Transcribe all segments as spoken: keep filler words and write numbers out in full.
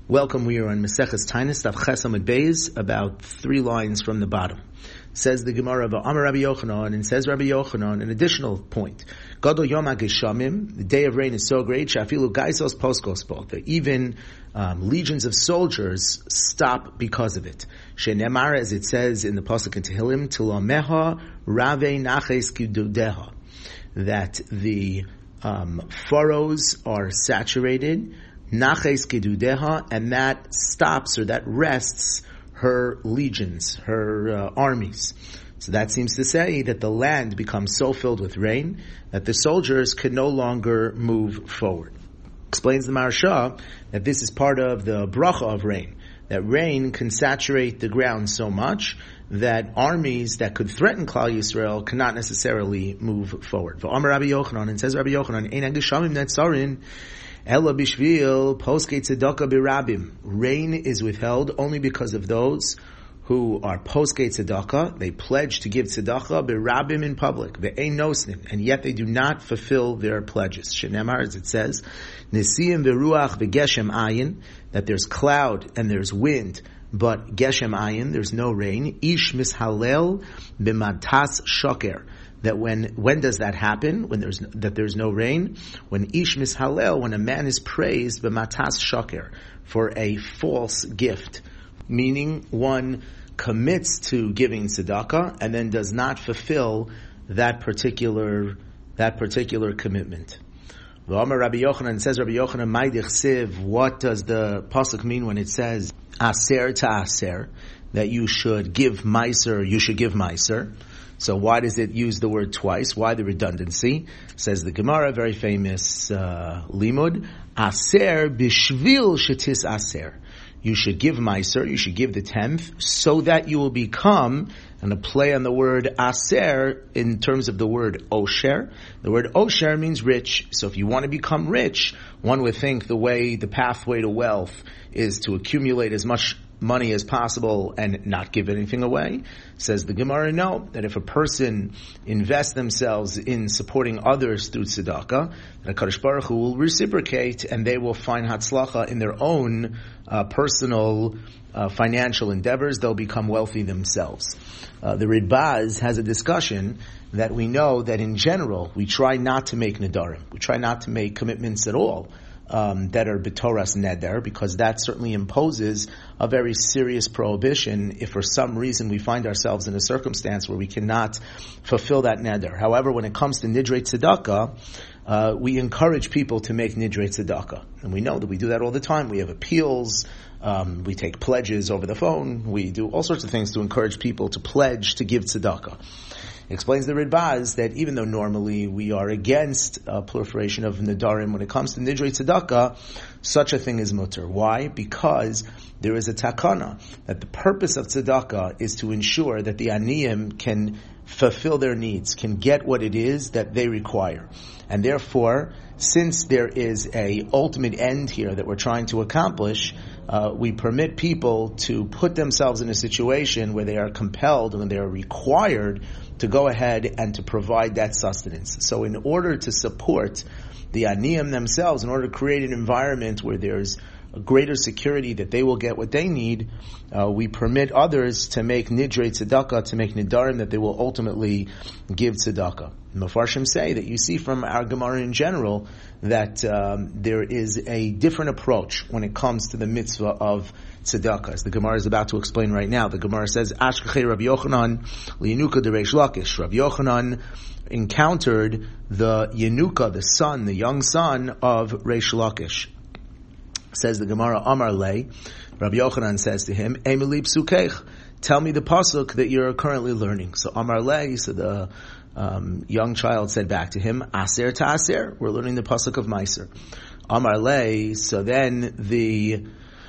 Welcome, we are on Maseches Tainus, Daf Ches Amud Beis, about three lines from the bottom. Says the Gemara of Amar Rabbi Yochanan, and says Rabbi Yochanan, an additional point. Gadol Yom HaGeshamim, the day of rain is so great, Shafilu Gaisos Poskos Bo, that even um, legions of soldiers stop because of it. Shenemar, as it says in the Pasuk in Tehillim, Tilameha Rave Naches Kidudeha, that the um, furrows are saturated, Naches Kedudeha, and that stops or that rests her legions, her uh, armies. So that seems to say that the land becomes so filled with rain that the soldiers can no longer move forward. Explains the Maharsha that this is part of the bracha of rain, that rain can saturate the ground so much that armies that could threaten Klal Yisrael cannot necessarily move forward. V'amar Rabbi Yochanan, and says Rabbi Yochanan, Ein HaGeshamim Netzarin Ela bishvil poskei tzedakah birabim. Rain is withheld only because of those who are poskei tzedakah. They pledge to give tzedakah birabim in public. Ve'ein nosnin, and yet they do not fulfill their pledges. Shenemar, as it says, nesiim v'ruach v'geshem ayin, that there's cloud and there's wind, but geshem ayin, there's no rain. Ish mishalel b'matas shoker. That when, when does that happen? When there's, that there's no rain? When ish mishalel, when a man is praised b'matas shoker, for a false gift. Meaning one commits to giving tzedakah and then does not fulfill that particular, that particular commitment. V'amar Rabbi Yochanan, says Rabbi Yochanan, Mai dichsiv, what does the pasuk mean when it says aser to aser, that you should give meiser, you should give meiser? So why does it use the word twice? Why the redundancy? Says the Gemara, very famous uh, limud, aser bishvil shetis aser. You should give meiser, you should give the tenth, so that you will become, and a play on the word aser in terms of the word osher. The word osher means rich. So if you want to become rich, one would think the way, the pathway to wealth is to accumulate as much money as possible and not give anything away. Says the Gemara, no, that if a person invests themselves in supporting others through tzedakah, the HaKadosh Baruch Hu will reciprocate and they will find hatzlacha in their own uh, personal uh, financial endeavors. They'll become wealthy themselves. Uh, the Ridbaz has a discussion that we know that in general we try not to make nedarim. We try not to make commitments at all. Um, that are b'toras neder, because that certainly imposes a very serious prohibition if for some reason we find ourselves in a circumstance where we cannot fulfill that neder. However, when it comes to nidrei tzedakah, uh, we encourage people to make nidrei tzedakah. And we know that we do that all the time. We have appeals, um, we take pledges over the phone, we do all sorts of things to encourage people to pledge to give tzedakah. Explains the Ridbaz that even though normally we are against uh, proliferation of nedarim, when it comes to nidrei tzedakah, such a thing is mutter. Why? Because there is a takana that the purpose of tzedakah is to ensure that the aniyim can fulfill their needs, can get what it is that they require. And therefore, since there is a ultimate end here that we're trying to accomplish, uh, we permit people to put themselves in a situation where they are compelled and they are required to go ahead and to provide that sustenance. So in order to support the aniyim themselves, in order to create an environment where there's a greater security that they will get what they need, uh, we permit others to make nidrei tzedakah, to make nidarim that they will ultimately give tzedakah. Mefarshim say that you see from our Gemara in general that um, there is a different approach when it comes to the mitzvah of tzedakah, as the Gemara is about to explain right now. The Gemara says, Ashkechei Rabbi Yochanan li'yenuka de Reish Lakish. Rabbi Yochanan encountered the Yenuka, the son, the young son of Reish Lakish. Says the Gemara, Amar Le, Rabbi Yochanan says to him, Emili psukeich, tell me the pasuk that you're currently learning. So Amar Le, so the um, young child said back to him, Aser to Aser, we're learning the pasuk of Meiser. Amar Le, so then the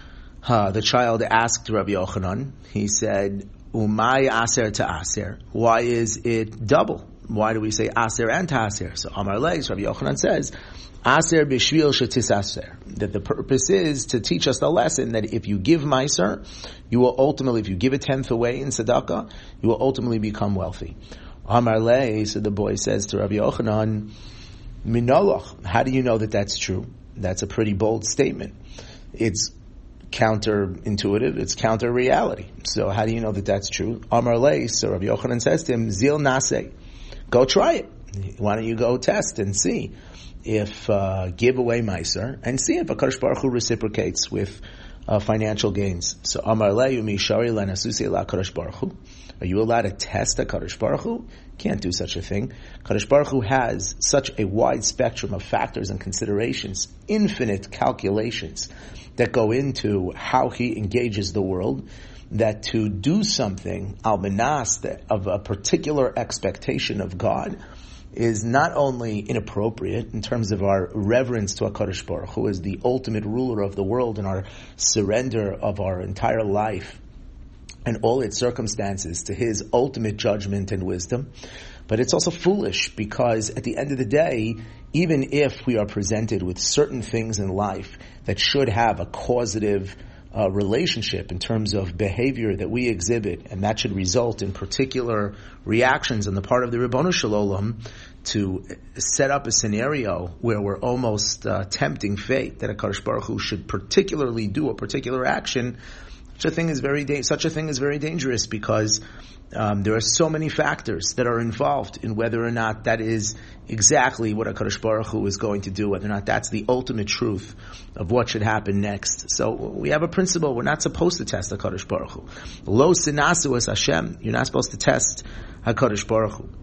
uh, the child asked Rabbi Yochanan, he said, Umay Aser to Aser, why is it double? Why do we say Aser and Ta'aser? So Amar Le, so Rabbi Yochanan says, Aser b'shvil shetis aser. That the purpose is to teach us the lesson that if you give meiser, you will ultimately, if you give a tenth away in tzedakah, you will ultimately become wealthy. Amar Le, so the boy says to Rabbi Yochanan, Minoloch, how do you know that that's true? That's a pretty bold statement. It's counterintuitive. It's counter reality. So how do you know that that's true? Amar Lei, so Rabbi Yochanan says to him, Zil Naseh, go try it. Why don't you go test and see if uh, give away Meiser and see if HaKadosh Baruch Hu reciprocates with uh, financial gains. So Amar Lei Umishari Lanasusi La Kadosh Baruch Hu. Are you allowed to test a Kadosh Baruch Hu? Can't do such a thing. Kadosh Baruch Hu has such a wide spectrum of factors and considerations, infinite calculations that go into how he engages the world, that to do something, al-manas, of a particular expectation of God, is not only inappropriate in terms of our reverence to HaKadosh Baruch Hu as the ultimate ruler of the world and our surrender of our entire life and all its circumstances to his ultimate judgment and wisdom, but it's also foolish because at the end of the day, even if we are presented with certain things in life that should have a causative uh, relationship in terms of behavior that we exhibit, and that should result in particular reactions on the part of the Ribono Shel Olam to set up a scenario where we're almost uh, tempting fate that HaKadosh Baruch Hu should particularly do a particular action. Such a thing is very da- such a thing is very dangerous because um, there are so many factors that are involved in whether or not that is exactly what HaKadosh Baruch Hu is going to do, whether or not that's the ultimate truth of what should happen next. So we have a principle: we're not supposed to test HaKadosh Baruch Hu. Lo sinasu es Hashem. You're not supposed to test HaKadosh Baruch Hu.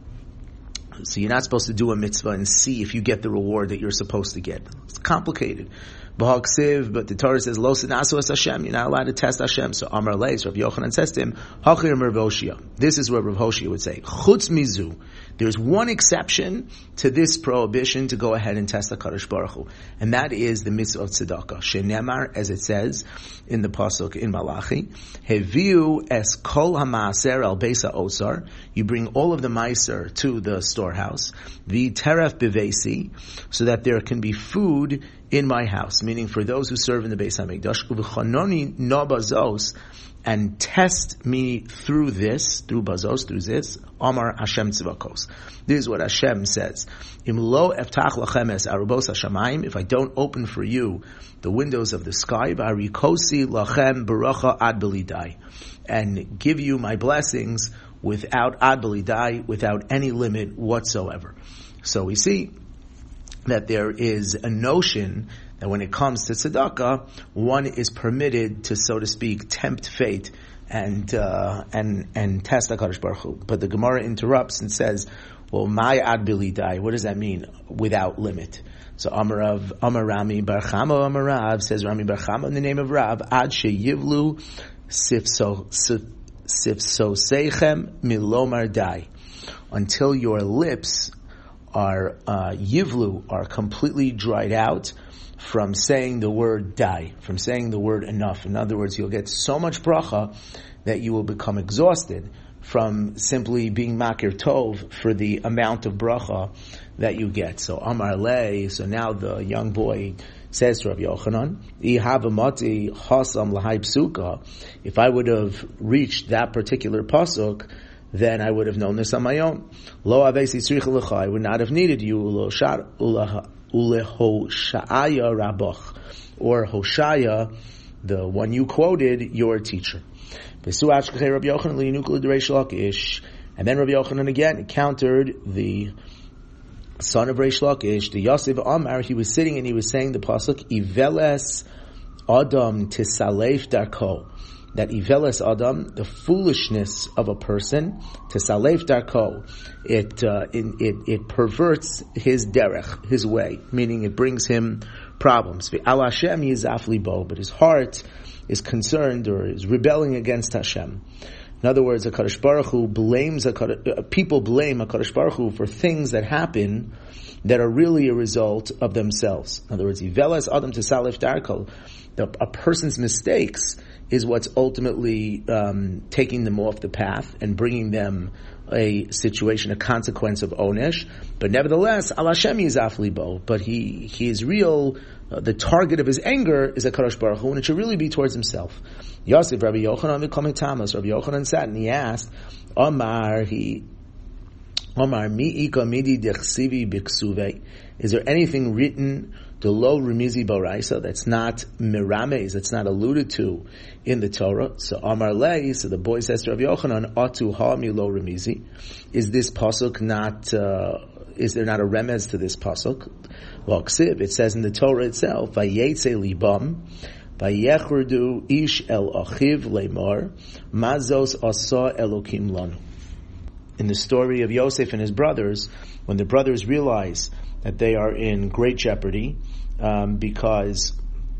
So you're not supposed to do a mitzvah and see if you get the reward that you're supposed to get. It's complicated. But the Torah says, Lo sinasu es Hashem, you're not allowed to test Hashem. So Amar Leis, Rabbi Yochanan says to him, Hachir Rav Hoshia. This is what Rav Hoshia would say. Chutz mizu. There's one exception to this prohibition to go ahead and test the HaKadosh Baruch Hu. And that is the mitzvah of tzedakah. Shenemar, as it says in the pasuk in Malachi, Heviu es kol hamaaser al beisa osar. You bring all of the meiser to the storehouse. Vi teref bevesi, so that there can be food in my house, meaning for those who serve in the Beis HaMikdash, uv'chanoni no bazos, and test me through this, through bazos, through this, Amar Hashem Tzivakos. This is what Hashem says. Im lo eftach lachem es arubos hashamayim, if I don't open for you the windows of the sky, v'arikosi lachem baracha ad belidai, and give you my blessings without ad belidai, without any limit whatsoever. So we see that there is a notion that when it comes to tzedakah, one is permitted to, so to speak, tempt fate and uh, and and test HaKadosh Baruch Hu. But the Gemara interrupts and says, "Well, my ad bilidai, what does that mean? Without limit." So Amarav Amar Rami Bar Chama Amar Rav, says Rami Bar Chama in the name of Rav, Ad sheyivlu sifso sifsoseichem milomar dai, until your lips are uh, yivlu, are completely dried out from saying the word dai, from saying the word enough. In other words, you'll get so much bracha that you will become exhausted from simply being makir tov for the amount of bracha that you get. So Amar Lei, so now the young boy says to Rabbi Yochanan, Ihavamati hasam lahai psuka, if I would have reached that particular pasuk, then I would have known this on my own. Lo avesi tzricha lecha, I would not have needed you, ulehoshaya rabach, or Hoshaya, the one you quoted, your teacher. And then Rabbi Yochanan again countered the son of Reish Lakish, the Yosef Amar. He was sitting and he was saying the pasuk, Iveles Adam tisalef darko, that Iveles Adam, the foolishness of a person, tisalef darko, it, uh, it, it, it perverts his derech, his way, meaning it brings him problems. Al Hashem yizaf libo, but his heart is concerned or is rebelling against Hashem. In other words, HaKadosh Baruch Hu blames, uh, people blame HaKadosh Baruch Hu for things that happen that are really a result of themselves. In other words, Yiveles Adam Tisalef Darko, a person's mistakes is what's ultimately um, taking them off the path and bringing them a situation, a consequence of onesh. But nevertheless, Al Hashem Yizaf Libo, but he, he is real, uh, the target of his anger is HaKadosh Baruch Hu, and it should really be towards himself. Yosef, Rabbi Yochanan, V'Komei Tamas, Rabbi Yochanan sat and he asked, Omar, he, Omar, Mi Ika Midi Dechsivi Biksuve, is there anything written The lo remizi boraisa, that's not mirames, that's not alluded to in the Torah. So Amar Lei, so the boy says to Rav Yochanan, Atu ha mi lo remizi. Is this pasuk not, uh, is there not a remez to this pasuk? Well, ksiv, it says in the Torah itself, Vayetze libam, Vayechurdu ish el achiv lemar, mazos asa elokim lanu. In the story of Yosef and his brothers, when the brothers realize that they are in great jeopardy um, because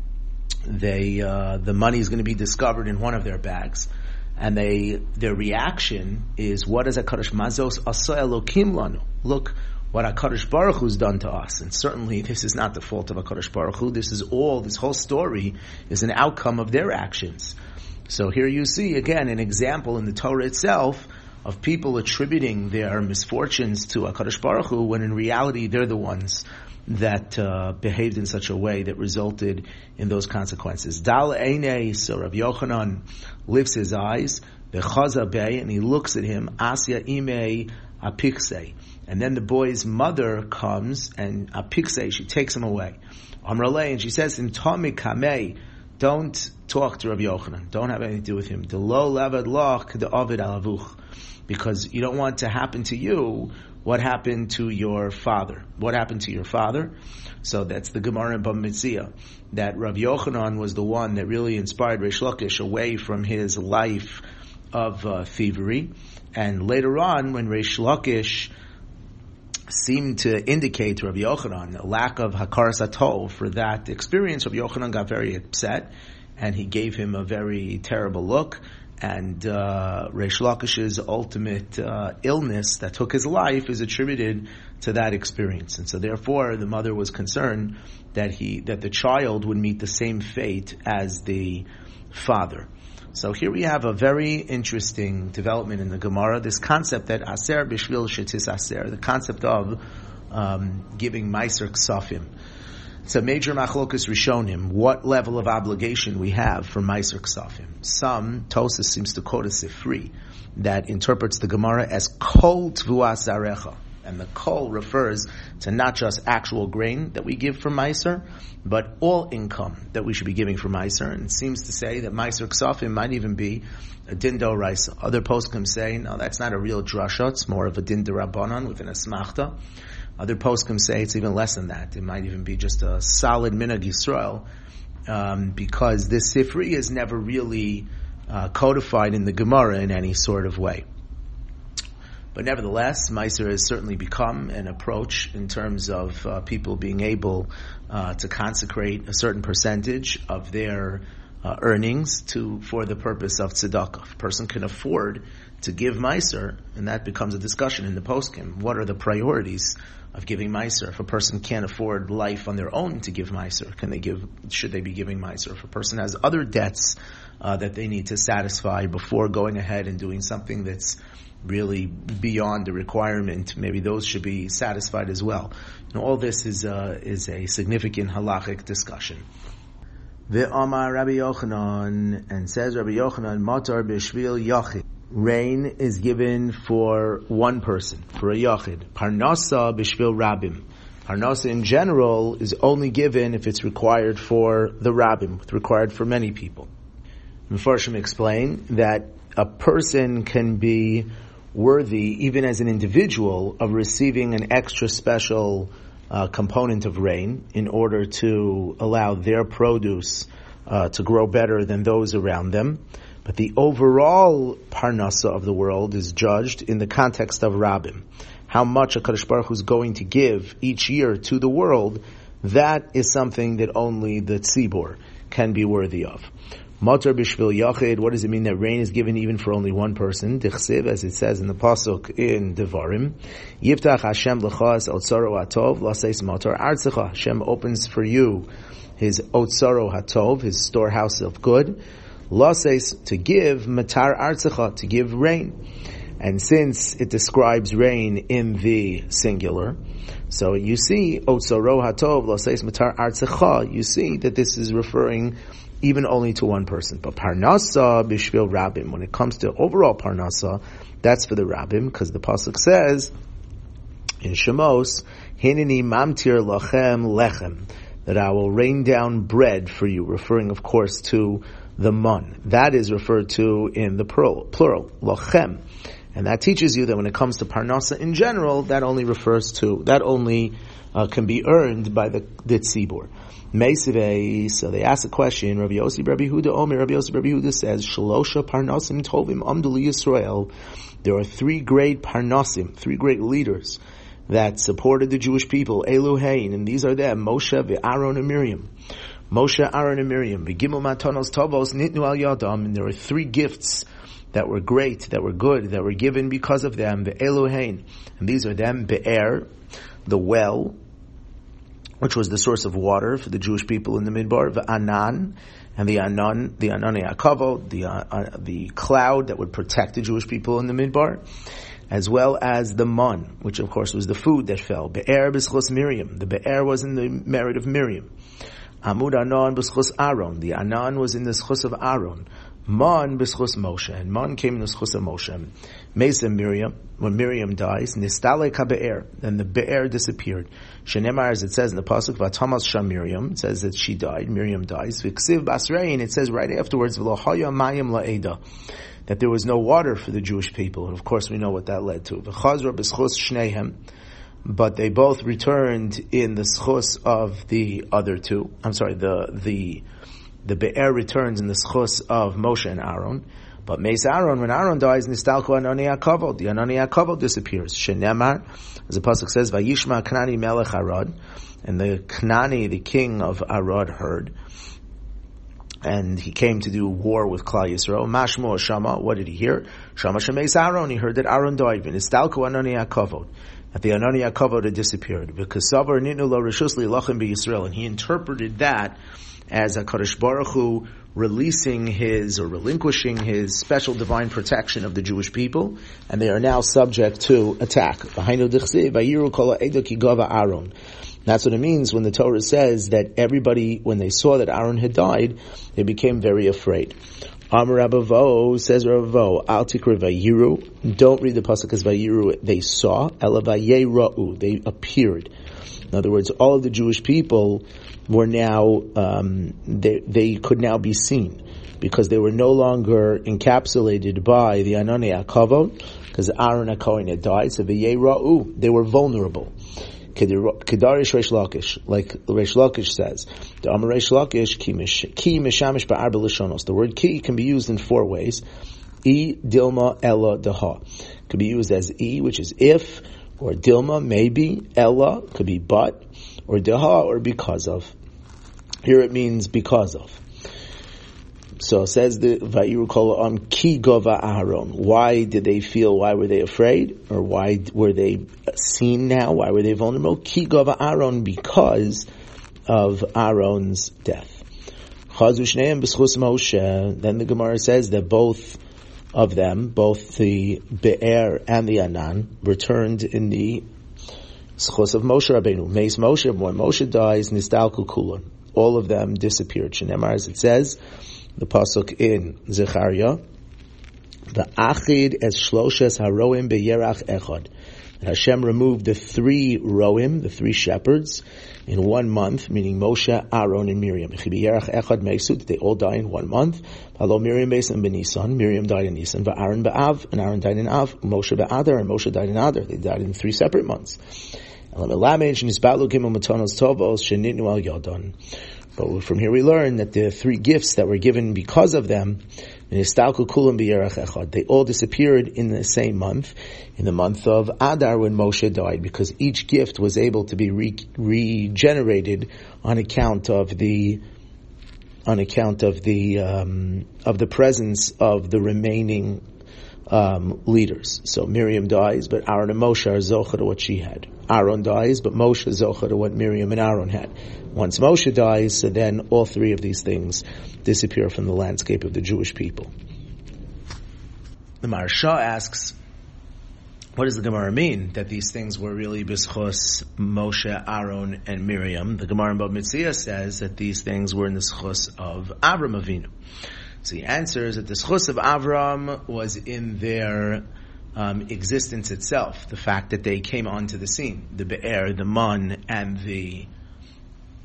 they uh, the money is going to be discovered in one of their bags, and they their reaction is, "What is HaKadosh Mazos Asa Elokim Lanu? Look what HaKadosh Baruch Hu's done to us." And certainly, this is not the fault of HaKadosh Baruch Hu. This is all. This whole story is an outcome of their actions. So here you see again an example in the Torah itself of people attributing their misfortunes to HaKadosh Baruch Hu, when in reality they're the ones that uh, behaved in such a way that resulted in those consequences. Dal Einei, so Rav Yochanan lifts his eyes, Bechaza Bey, and he looks at him, Asya Imei Apikse. And then the boy's mother comes, and Apikse, she takes him away. Amrale, and she says, In Tomik Kamei, don't talk to Rav Yochanan. Don't have anything to do with him. Delo levad lach the Ovid alavuch. Because you don't want to happen to you what happened to your father. What happened to your father? So that's the Gemara in Bava Metzia, that Rav Yochanan was the one that really inspired Reish Lakish away from his life of uh, thievery. And later on, when Reish Lakish seemed to indicate to Rav Yochanan a lack of hakaras hatov for that experience, Rav Yochanan got very upset, and he gave him a very terrible look. And uh, Reish Lakish's ultimate uh, illness that took his life is attributed to that experience. And so therefore the mother was concerned that he that the child would meet the same fate as the father. So here we have a very interesting development in the Gemara, this concept that aser bishvil shetis aser, the concept of um, giving meiser ksafim. It's a major machlokus rishonim, what level of obligation we have for meiser ksafim. Some, Tosas seems to quote a Sifri that interprets the Gemara as kol tvuas zarecha. And the kol refers to not just actual grain that we give for meiser, but all income that we should be giving for meiser. And it seems to say that meiser ksafim might even be a din d'oraisa. Other poskim say, no, that's not a real drasha, it's more of a din d'rabbanan with an asmachta. Other poskim say it's even less than that. It might even be just a solid minhag Yisrael, um, because this Sifri is never really uh, codified in the Gemara in any sort of way. But nevertheless, Meiser has certainly become an approach in terms of uh, people being able uh, to consecrate a certain percentage of their uh, earnings to for the purpose of tzedakah. If a person can afford to give Meiser, and that becomes a discussion in the poskim. What are the priorities of giving Meiser? If a person can't afford life on their own to give Meiser, can they give? Should they be giving Meiser? If a person has other debts uh, that they need to satisfy before going ahead and doing something that's really beyond the requirement, maybe those should be satisfied as well. And all this is uh, is a significant halachic discussion. Ve'amar Rabbi Yochanan, and says Rabbi Yochanan, Matar b'shvil yachid. Rain is given for one person, for a yachid. Parnasa b'shvil rabim. Parnasa in general is only given if it's required for the rabim, it's required for many people. Mefarshim explain that a person can be worthy, even as an individual, of receiving an extra special uh, component of rain in order to allow their produce uh, to grow better than those around them. But the overall parnasa of the world is judged in the context of Rabbim. How much HaKadosh Baruch Hu is going to give each year to the world, that is something that only the tzibur can be worthy of. Matar b'shvil yachid, what does it mean that rain is given even for only one person? Dichsiv, as it says in the pasuk in Devarim, Yiftach Hashem l'chas otzaro hatov, laseis matar artzecha. Hashem opens for you his otzaro hatov, his storehouse of good, laseis, to give matar artzecha, to give rain. And since it describes rain in the singular, so you see otzaro hatov, laseis matar artzecha, you see that this is referring even only to one person. But parnasa b'shvil rabim, when it comes to overall parnasa, that's for the rabim, because the pasuk says in Shemos, hineni mamtir lachem lechem, that I will rain down bread for you, referring, of course, to the man. That is referred to in the plural, plural, lochem. And that teaches you that when it comes to parnasa in general, that only refers to, that only uh, can be earned by the, the tzibur. Meisivei, so they ask a question, Rabbi Yossi, Rabbi Huda, Omer, Rabbi Yossi, Rabbi Huda says, Shalosha parnasim tovim amduli Yisrael. There are three great parnasim, three great leaders that supported the Jewish people, Eluhain, and these are them, Moshe, Aaron, and Miriam. Moshe, Aaron, and Miriam. V'gimel matanos tovos nitnu al yadam, and there are three gifts that were great, that were good, that were given because of them, the Eluhain. And these are them, Be'er, the well, which was the source of water for the Jewish people in the Midbar, the Anan, and the Anan, the Anan Yaakov, the, uh, uh, the cloud that would protect the Jewish people in the Midbar, as well as the Man, which of course was the food that fell. Be'er b'schos Miriam. The Be'er was in the merit of Miriam. Amud Anan b'schos Aaron. The Anan was in the schos of Aaron. Man b'schos Moshe, and Man came in the schos of Moshe. Mesa Miriam, when Miriam dies, Nistale ka Be'er, then the Be'er disappeared. Shenemar, as it says in the pasuk, Vatamas Sham Miriam, it says that she died, Miriam dies. V'ksiv Basrei, and it says right afterwards, V'lohaya Mayim la'eda, that there was no water for the Jewish people, and of course we know what that led to. V'chazra b'schos Shnehem, but they both returned in the schos of the other two. I'm sorry, the the the Be'er returns in the schos of Moshe and Aaron. But Meis Aaron, when Aaron dies, Nistalko Anani Yaakov, the Anani Yaakov disappears. Shenemar, as the pasuk says, Vayishma Knani Melech Arad, and the Knani, the king of Arad, heard, and he came to do war with Klal Yisrael. Mashmo Shama, what did he hear? Shama Shemeis Aaron, he heard that Aaron died. Nistalko Anani Yaakov, that the Anani Yaakov had disappeared. Because Savar Nitnu Lo Rishus Lilachem BeYisrael, and he interpreted that as a HaKadosh Baruch Hu releasing his or relinquishing his special divine protection of the Jewish people, and they are now subject to attack. That's what it means when the Torah says that everybody, when they saw that Aaron had died, they became very afraid. Amar Rabavo, says Rabavo, Al Tikra Vayiru, don't read the pasuk as Vayiru, they saw, Ela Vayera'u, they appeared. In other words, all of the Jewish people were now, um, they, they could now be seen, because they were no longer encapsulated by the Anani Yaakov, because Aaron HaKohen had died, so Vayera'u, they were vulnerable. Kedarish Reish Lakish, like Reish Lakish says, the Amar Reish Lakish, ki mishamish ba'arba lishonos. The word ki can be used in four ways. E, dilma, ella, daha. Could be used as e, which is if, or dilma, maybe, ella, could be but, or daha, or because of. Here it means because of. So it says the Vayiru Kol Am Ki Gova Aharon. Why did they feel? Why were they afraid? Or why were they seen now? Why were they vulnerable? Ki Gova Aharon, because of Aaron's death. Chazu Shneim B'schus Moshe. Then the Gemara says that both of them, both the Be'er and the Anan, returned in the schos of Moshe Rabbeinu. Meis Moshe, when Moshe dies, Nistalku Kulan. All of them disappeared. Shenemar, as it says, the pasuk in Zechariah, the Achid es Shloshes Haroim beYerach Echad. Hashem removed the three Roim, the three shepherds, in one month, meaning Moshe, Aaron, and Miriam. BeYerach Echad Meisut, they all died in one month. Halo Miriam Beis and Benisan, Miriam died in Nisan. Aaron Ba'av, and Aaron died in Av. Moshe Ba'adar, and Moshe died in Adar. They died in three separate months. But from here we learn that the three gifts that were given because of them, they all disappeared in the same month, in the month of Adar when Moshe died, because each gift was able to be re- regenerated on account of the on account of the um, of the presence of the remaining um, leaders. So Miriam dies, but Aaron and Moshe are zocher to what she had. Aaron dies, but Moshe is zocher to what Miriam and Aaron had. Once Moshe dies, so then all three of these things disappear from the landscape of the Jewish people. The Maharsha asks, what does the Gemara mean that these things were really b'schos Moshe, Aaron, and Miriam? The Gemara in Bava Metzia says that these things were in the schos of Avram Avinu. So he answers that the schos of Avram was in their um, existence itself, the fact that they came onto the scene, the Be'er, the Man, and the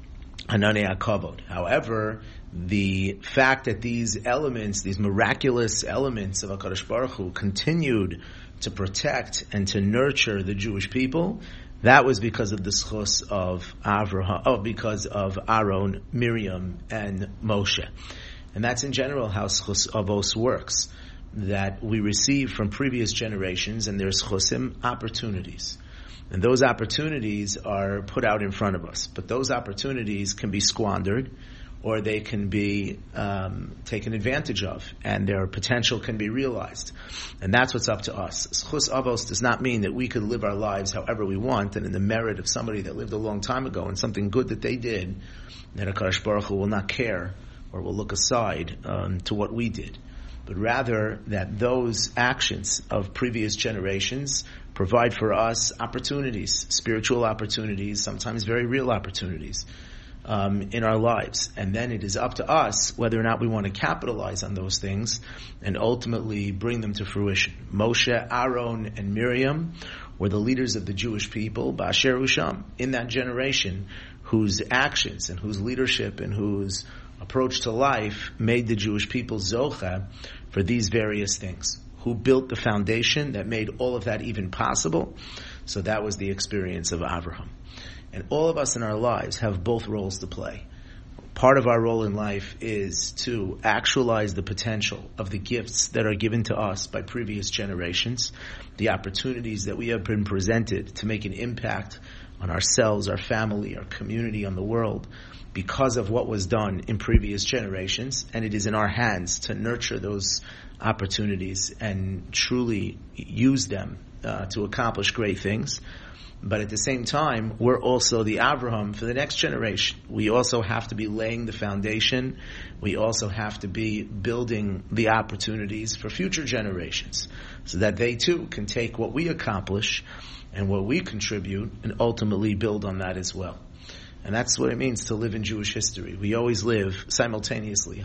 Hananei HaKavod. However, the fact that these elements, these miraculous elements of HaKadosh Baruch Hu continued to protect and to nurture the Jewish people, that was because of the schus of Avraham, oh, because of Aaron, Miriam, and Moshe. And that's in general how schus avos works, that we receive from previous generations, and there's chusim, opportunities. And those opportunities are put out in front of us. But those opportunities can be squandered, or they can be um, taken advantage of, and their potential can be realized. And that's what's up to us. Schus avos does not mean that we could live our lives however we want, and in the merit of somebody that lived a long time ago and something good that they did, that HaKadosh Baruch Hu will not care or will look aside um, to what we did. But rather that those actions of previous generations provide for us opportunities, spiritual opportunities, sometimes very real opportunities um, in our lives. And then it is up to us whether or not we want to capitalize on those things and ultimately bring them to fruition. Moshe, Aaron, and Miriam were the leaders of the Jewish people, Ba'asher Usham, in that generation, whose actions and whose leadership and whose approach to life made the Jewish people zocha for these various things. Who built the foundation that made all of that even possible? So that was the experience of Avraham. And all of us in our lives have both roles to play. Part of our role in life is to actualize the potential of the gifts that are given to us by previous generations, the opportunities that we have been presented to make an impact on ourselves, our family, our community, on the world, because of what was done in previous generations. And it is in our hands to nurture those opportunities and truly use them uh, to accomplish great things. But at the same time, we're also the Avraham for the next generation. We also have to be laying the foundation. We also have to be building the opportunities for future generations so that they too can take what we accomplish and what we contribute and ultimately build on that as well. And that's what it means to live in Jewish history. We always live simultaneously.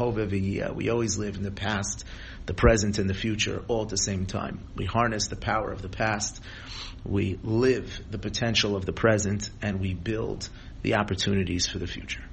We always live in the past, the present, and the future all at the same time. We harness the power of the past, we live the potential of the present, and we build the opportunities for the future.